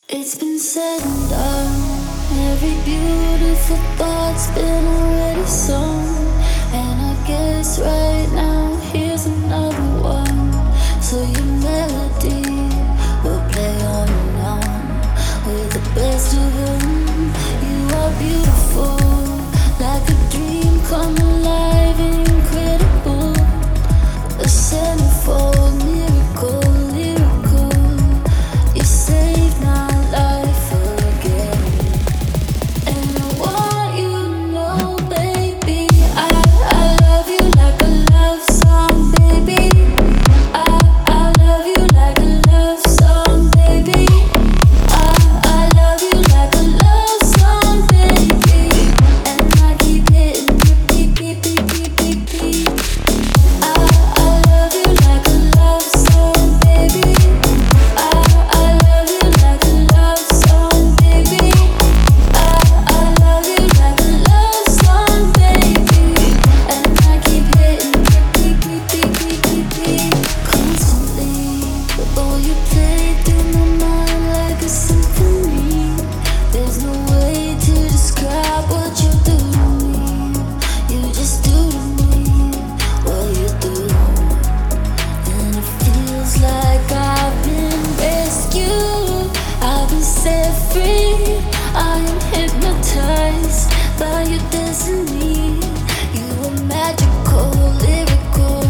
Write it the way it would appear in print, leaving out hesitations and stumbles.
It's been said and done. Every beautiful thought's been already sown. And I guess right now here's another one. So your melody will play on and on with the best of them. You are beautiful, like a dream come alive and incredible. A centerfold miracle, lyrical. You saved my life again. And I want you to know, baby, I love you like a love song, baby. I love you like a love song, baby. I love you like a love song, baby. And I keep hitting repeat, beep, beep, beep, beep, beep. I love you like a love song, baby. I love you like a love song, baby. I love you like a love song, baby. And I keep hitting repeat, beep, beep, beep, beep, beep. Constantly, oh, you play through my mind like a symphony. There's no way to describe what you do to me. You just do to me what you do. And it feels like I've been rescued. I've been set free. I am hypnotized by your destiny. You are magical, lyrical.